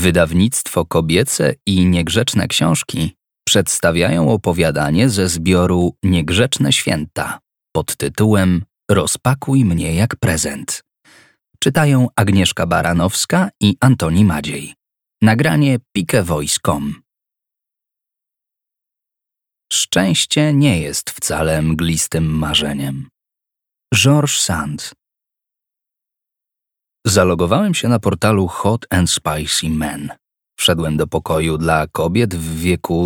Wydawnictwo Kobiece i Niegrzeczne Książki przedstawiają opowiadanie ze zbioru Niegrzeczne Święta pod tytułem Rozpakuj mnie jak prezent. Czytają Agnieszka Baranowska i Antoni Madziej. Nagranie pikevoice.com. Szczęście nie jest wcale mglistym marzeniem. George Sand. Zalogowałem się na portalu Hot and Spicy Men. Wszedłem do pokoju dla kobiet w wieku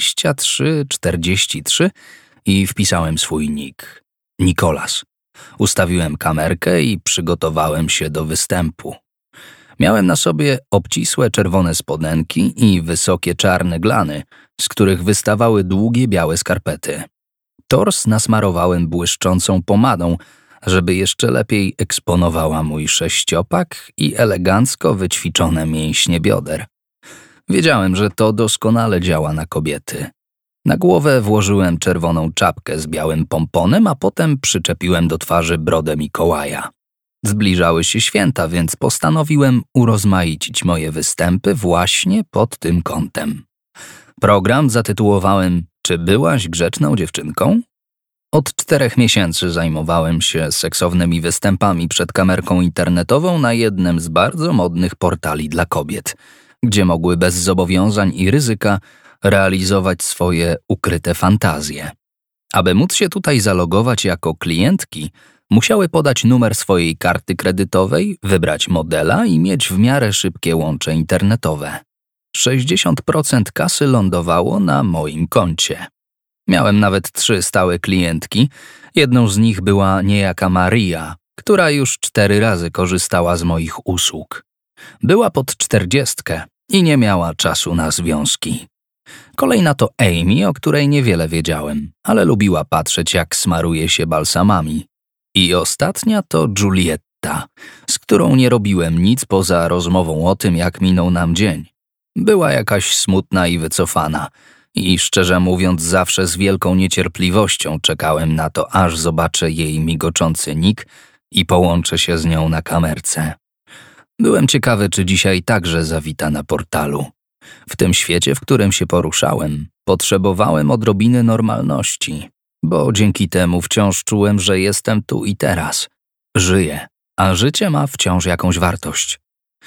23-43 i wpisałem swój nick. Nicolas. Ustawiłem kamerkę i przygotowałem się do występu. Miałem na sobie obcisłe czerwone spodenki i wysokie czarne glany, z których wystawały długie białe skarpety. Tors nasmarowałem błyszczącą pomadą, żeby jeszcze lepiej eksponowała mój sześciopak i elegancko wyćwiczone mięśnie bioder. Wiedziałem, że to doskonale działa na kobiety. Na głowę włożyłem czerwoną czapkę z białym pomponem, a potem przyczepiłem do twarzy brodę Mikołaja. Zbliżały się święta, więc postanowiłem urozmaicić moje występy właśnie pod tym kątem. Program zatytułowałem „Czy byłaś grzeczną dziewczynką?” Od 4 miesięcy zajmowałem się seksownymi występami przed kamerką internetową na jednym z bardzo modnych portali dla kobiet, gdzie mogły bez zobowiązań i ryzyka realizować swoje ukryte fantazje. Aby móc się tutaj zalogować jako klientki, musiały podać numer swojej karty kredytowej, wybrać modela i mieć w miarę szybkie łącze internetowe. 60% kasy lądowało na moim koncie. Miałem nawet 3 stałe klientki. Jedną z nich była niejaka Maria, która już 4 razy korzystała z moich usług. Była pod 40 i nie miała czasu na związki. Kolejna to Amy, o której niewiele wiedziałem, ale lubiła patrzeć, jak smaruje się balsamami. I ostatnia to Julietta, z którą nie robiłem nic poza rozmową o tym, jak minął nam dzień. Była jakaś smutna i wycofana i szczerze mówiąc zawsze z wielką niecierpliwością czekałem na to, aż zobaczę jej migoczący nick i połączę się z nią na kamerce. Byłem ciekawy, czy dzisiaj także zawita na portalu. W tym świecie, w którym się poruszałem, potrzebowałem odrobiny normalności, bo dzięki temu wciąż czułem, że jestem tu i teraz. Żyję, a życie ma wciąż jakąś wartość.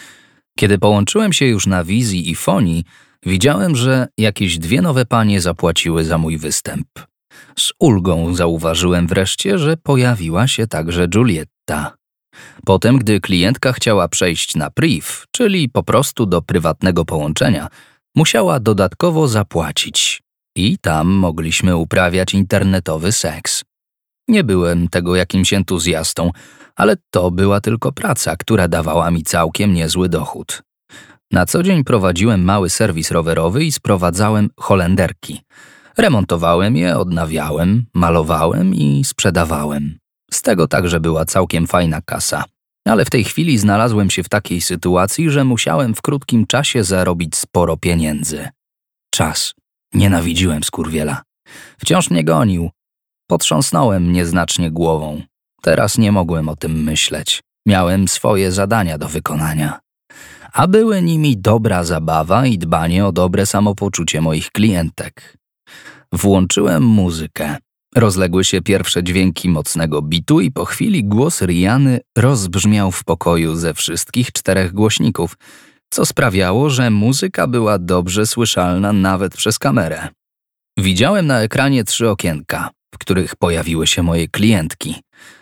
Kiedy połączyłem się już na wizji i fonii, widziałem, że jakieś 2 nowe panie zapłaciły za mój występ. Z ulgą zauważyłem wreszcie, że pojawiła się także Julietta. Potem, gdy klientka chciała przejść na priv, czyli po prostu do prywatnego połączenia, musiała dodatkowo zapłacić. I tam mogliśmy uprawiać internetowy seks. Nie byłem tego jakimś entuzjastą, ale to była tylko praca, która dawała mi całkiem niezły dochód. Na co dzień prowadziłem mały serwis rowerowy i sprowadzałem holenderki. Remontowałem je, odnawiałem, malowałem i sprzedawałem. Z tego także była całkiem fajna kasa. Ale w tej chwili znalazłem się w takiej sytuacji, że musiałem w krótkim czasie zarobić sporo pieniędzy. Czas. Nienawidziłem skurwiela. Wciąż mnie gonił. Potrząsnąłem nieznacznie głową. Teraz nie mogłem o tym myśleć. Miałem swoje zadania do wykonania. A były nimi dobra zabawa i dbanie o dobre samopoczucie moich klientek. Włączyłem muzykę. Rozległy się pierwsze dźwięki mocnego bitu i po chwili głos Riany rozbrzmiał w pokoju ze wszystkich 4 głośników, co sprawiało, że muzyka była dobrze słyszalna nawet przez kamerę. Widziałem na ekranie 3 okienka, w których pojawiły się moje klientki.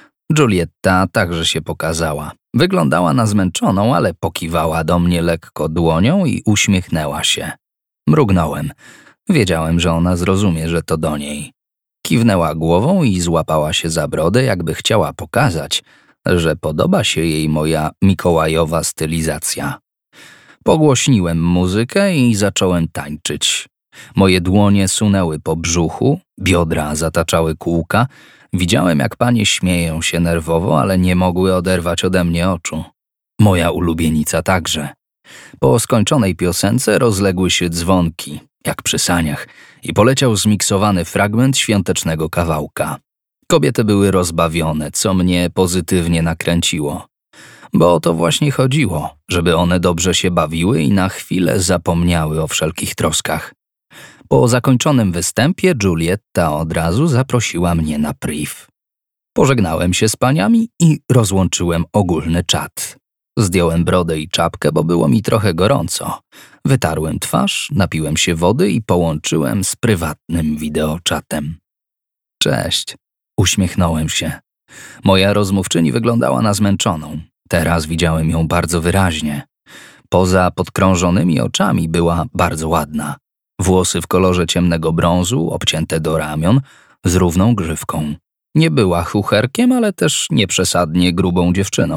Julietta także się pokazała. Wyglądała na zmęczoną, ale pokiwała do mnie lekko dłonią i uśmiechnęła się. Mrugnąłem. Wiedziałem, że ona zrozumie, że to do niej. Kiwnęła głową i złapała się za brodę, jakby chciała pokazać, że podoba się jej moja mikołajowa stylizacja. Pogłośniłem muzykę i zacząłem tańczyć. Moje dłonie sunęły po brzuchu, biodra zataczały kółka. Widziałem, jak panie śmieją się nerwowo, ale nie mogły oderwać ode mnie oczu. Moja ulubienica także. Po skończonej piosence rozległy się dzwonki, jak przy saniach, i poleciał zmiksowany fragment świątecznego kawałka. Kobiety były rozbawione, co mnie pozytywnie nakręciło. Bo o to właśnie chodziło, żeby one dobrze się bawiły i na chwilę zapomniały o wszelkich troskach. Po zakończonym występie Julietta od razu zaprosiła mnie na priv. Pożegnałem się z paniami i rozłączyłem ogólny czat. Zdjąłem brodę i czapkę, bo było mi trochę gorąco. Wytarłem twarz, napiłem się wody i połączyłem z prywatnym wideoczatem. Cześć, uśmiechnąłem się. Moja rozmówczyni wyglądała na zmęczoną. Teraz widziałem ją bardzo wyraźnie. Poza podkrążonymi oczami była bardzo ładna. Włosy w kolorze ciemnego brązu, obcięte do ramion, z równą grzywką. Nie była chucherkiem, ale też nie przesadnie grubą dziewczyną.